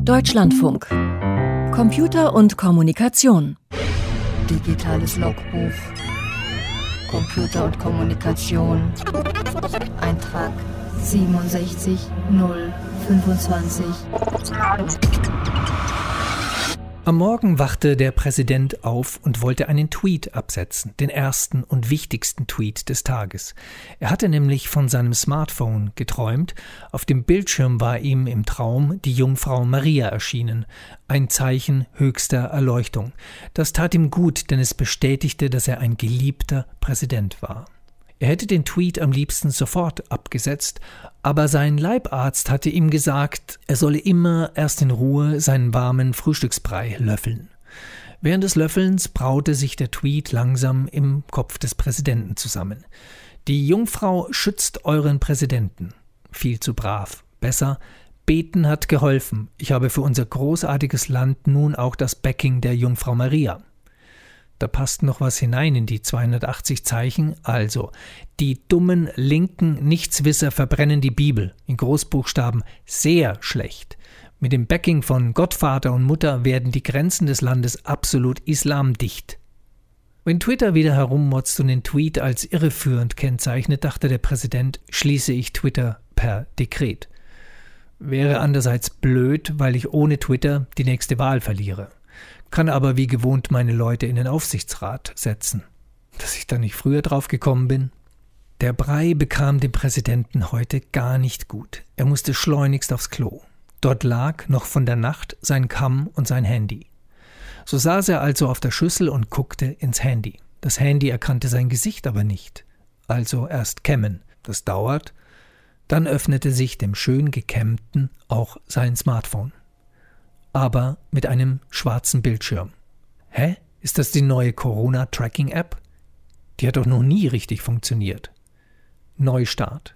Deutschlandfunk. Computer und Kommunikation. Digitales Logbuch. Computer und Kommunikation. Eintrag 67025. Am Morgen wachte der Präsident auf und wollte einen Tweet absetzen, den ersten und wichtigsten Tweet des Tages. Er hatte nämlich von seinem Smartphone geträumt. Auf dem Bildschirm war ihm im Traum die Jungfrau Maria erschienen, ein Zeichen höchster Erleuchtung. Das tat ihm gut, denn es bestätigte, dass er ein geliebter Präsident war. Er hätte den Tweet am liebsten sofort abgesetzt, aber sein Leibarzt hatte ihm gesagt, er solle immer erst in Ruhe seinen warmen Frühstücksbrei löffeln. Während des Löffelns braute sich der Tweet langsam im Kopf des Präsidenten zusammen. Die Jungfrau schützt euren Präsidenten. Viel zu brav. Besser, beten hat geholfen. Ich habe für unser großartiges Land nun auch das Backing der Jungfrau Maria. Da passt noch was hinein in die 280 Zeichen. Also, die dummen linken Nichtswisser verbrennen die Bibel. In Großbuchstaben sehr schlecht. Mit dem Backing von Gottvater und Mutter werden die Grenzen des Landes absolut islamdicht. Wenn Twitter wieder herummotzt und den Tweet als irreführend kennzeichnet, dachte der Präsident, schließe ich Twitter per Dekret. Wäre andererseits blöd, weil ich ohne Twitter die nächste Wahl verliere. Kann aber wie gewohnt meine Leute in den Aufsichtsrat setzen. Dass ich da nicht früher drauf gekommen bin? Der Brei bekam dem Präsidenten heute gar nicht gut. Er musste schleunigst aufs Klo. Dort lag noch von der Nacht sein Kamm und sein Handy. So saß er also auf der Schüssel und guckte ins Handy. Das Handy erkannte sein Gesicht aber nicht. Also erst kämmen. Das dauert. Dann öffnete sich dem schön gekämmten auch sein Smartphone. Aber mit einem schwarzen Bildschirm. Hä? Ist das die neue Corona-Tracking-App? Die hat doch noch nie richtig funktioniert. Neustart.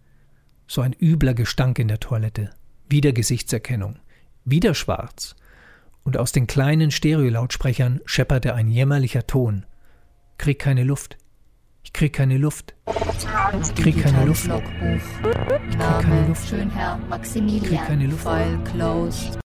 So ein übler Gestank in der Toilette. Wieder Gesichtserkennung. Wieder schwarz. Und aus den kleinen Stereolautsprechern schepperte ein jämmerlicher Ton. Krieg keine Luft. Ich krieg keine Luft. Ich krieg keine Luft. Ich krieg keine Luft. Schönherr Maximilian. Ich krieg keine Luft. File closed.